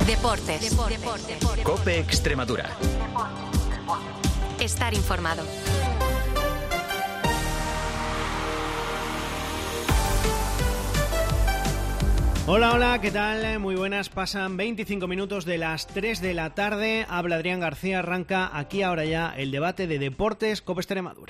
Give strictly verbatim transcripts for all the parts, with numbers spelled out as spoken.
Deportes. Deportes. COPE Extremadura. Estar informado. Hola, hola, ¿qué tal? Muy buenas, pasan veinticinco minutos de las tres de la tarde. Habla Adrián García, arranca aquí ahora ya el debate de Deportes COPE Extremadura.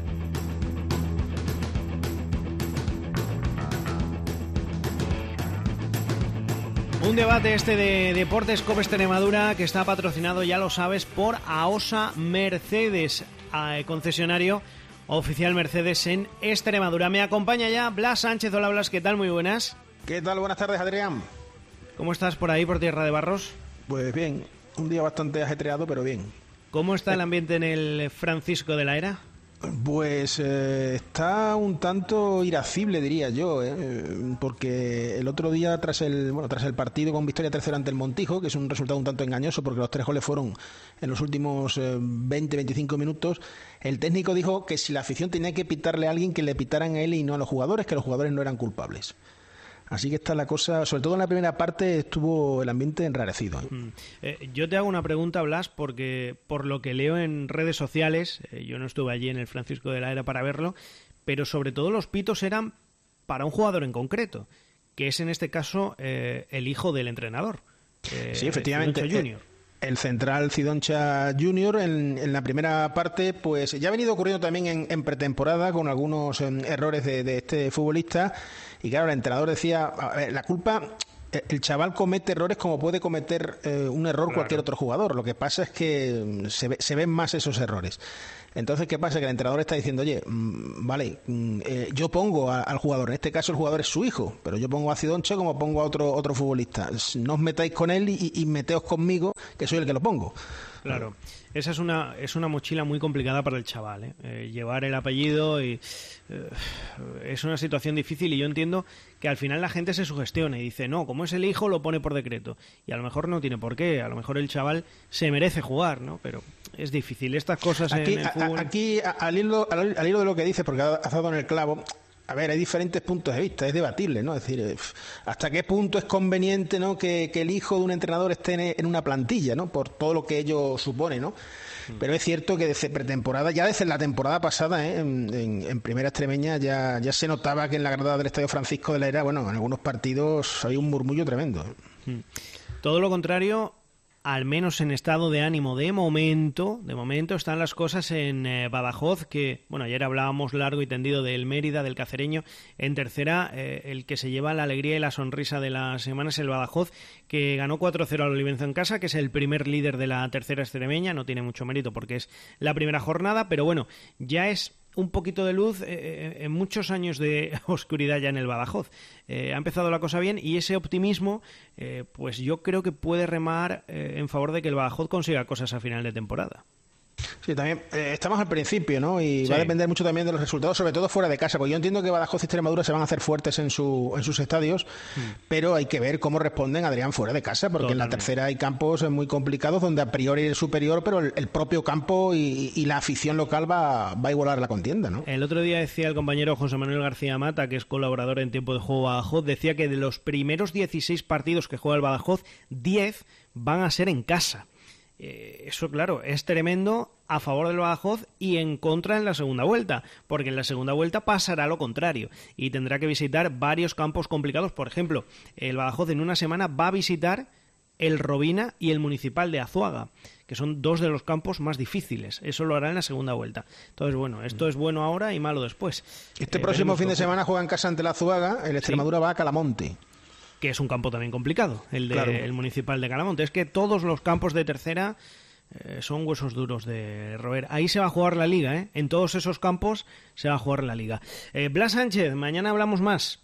Un debate este de Deportes COPE Extremadura que está patrocinado, ya lo sabes, por AOSA Mercedes, concesionario oficial Mercedes en Extremadura. Me acompaña ya Blas Sánchez. Hola Blas, ¿qué tal? Muy buenas. ¿Qué tal? Buenas tardes, Adrián. ¿Cómo estás por ahí, por Tierra de Barros? Pues bien, un día bastante ajetreado, pero bien. ¿Cómo está el ambiente en el Francisco de la Era? Pues eh, está un tanto irascible, diría yo, ¿eh? Porque el otro día, tras el bueno tras el partido con victoria tercera ante el Montijo, que es un resultado un tanto engañoso porque los tres goles fueron en los últimos eh, veinte a veinticinco minutos, el técnico dijo que si la afición tenía que pitarle a alguien, que le pitaran a él y no a los jugadores, que los jugadores no eran culpables. Así que está la cosa, sobre todo en la primera parte estuvo el ambiente enrarecido. ¿eh? Mm. Eh, yo te hago una pregunta, Blas, porque por lo que leo en redes sociales, eh, yo no estuve allí en el Francisco de la Era para verlo, pero sobre todo los pitos eran para un jugador en concreto, que es en este caso eh, el hijo del entrenador. Eh, sí, efectivamente. Cidoncha Junior. El central Cidoncha Junior en, en la primera parte, pues ya ha venido ocurriendo también en, en pretemporada con algunos eh, errores de, de este futbolista. Y claro, el entrenador decía, a ver, la culpa, el chaval comete errores como puede cometer eh, un error claro. cualquier otro jugador. Lo que pasa es que se, ve, se ven más esos errores. Entonces, ¿qué pasa? Que el entrenador está diciendo, oye, mmm, vale, mmm, eh, yo pongo a, al jugador, en este caso el jugador es su hijo, pero yo pongo a Cidoncha como pongo a otro otro futbolista. No os metáis con él y, y meteos conmigo, que soy el que lo pongo. Claro, esa es una es una mochila muy complicada para el chaval, ¿eh? Eh, llevar el apellido y eh, es una situación difícil, y yo entiendo que al final la gente se sugestiona y dice, no, como es el hijo lo pone por decreto, y a lo mejor no tiene por qué, a lo mejor el chaval se merece jugar, ¿no? Pero es difícil, estas cosas aquí, en el fútbol... A, aquí, al hilo, al, al hilo de lo que dices, porque has dado en el clavo. A ver, hay diferentes puntos de vista, es debatible, ¿no? Es decir, hasta qué punto es conveniente, ¿no?, que, que el hijo de un entrenador esté en una plantilla, ¿no?, por todo lo que ello supone, ¿no? Pero es cierto que desde pretemporada, ya desde la temporada pasada, ¿eh? en, en, en Primera Extremeña ya, ya se notaba que en la grada del Estadio Francisco de la Era, bueno, en algunos partidos había un murmullo tremendo. ¿eh? Todo lo contrario, al menos en estado de ánimo de momento, de momento están las cosas en eh, Badajoz, que, bueno, ayer hablábamos largo y tendido del Mérida, del Cacereño. En tercera, eh, el que se lleva la alegría y la sonrisa de la semana es el Badajoz, que ganó cuatro cero al Olivenza en casa, que es el primer líder de la tercera extremeña. No tiene mucho mérito porque es la primera jornada, pero bueno, ya es un poquito de luz eh, en muchos años de oscuridad ya en el Badajoz. Eh, ha empezado la cosa bien, y ese optimismo, eh, pues yo creo que puede remar eh, en favor de que el Badajoz consiga cosas a final de temporada. Sí, también eh, estamos al principio, ¿no? Y sí. va a depender mucho también de los resultados, sobre todo fuera de casa, porque yo entiendo que Badajoz y Extremadura se van a hacer fuertes en su en sus estadios, mm. pero hay que ver cómo responden, Adrián, fuera de casa, porque Totalmente. En la tercera hay campos muy complicados donde a priori es superior, pero el, el propio campo y, y la afición local va, va a igualar la contienda, ¿no? El otro día decía el compañero José Manuel García Mata, que es colaborador en Tiempo de Juego Badajoz, decía que de los primeros dieciséis partidos que juega el Badajoz, diez van a ser en casa. Eh, eso, claro, es tremendo a favor del Badajoz y en contra en la segunda vuelta, porque en la segunda vuelta pasará lo contrario y tendrá que visitar varios campos complicados. Por ejemplo, el Badajoz en una semana va a visitar el Robina y el Municipal de Azuaga, que son dos de los campos más difíciles. Eso lo hará en la segunda vuelta. Entonces, bueno, esto es bueno ahora y malo después. Este eh, próximo fin de semana juega en casa ante la Azuaga, el Extremadura ¿Sí? va a Calamonte, que es un campo también complicado, el de claro. el Municipal de Calamonte. Es que todos los campos de tercera eh, son huesos duros de roer. Ahí se va a jugar la Liga, ¿eh? En todos esos campos se va a jugar la Liga. Eh, Blas Sánchez, mañana hablamos más.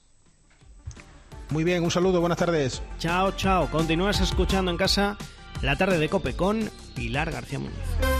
Muy bien, un saludo, buenas tardes. Chao, chao. Continúas escuchando en casa La Tarde de COPE con Pilar García Muñoz.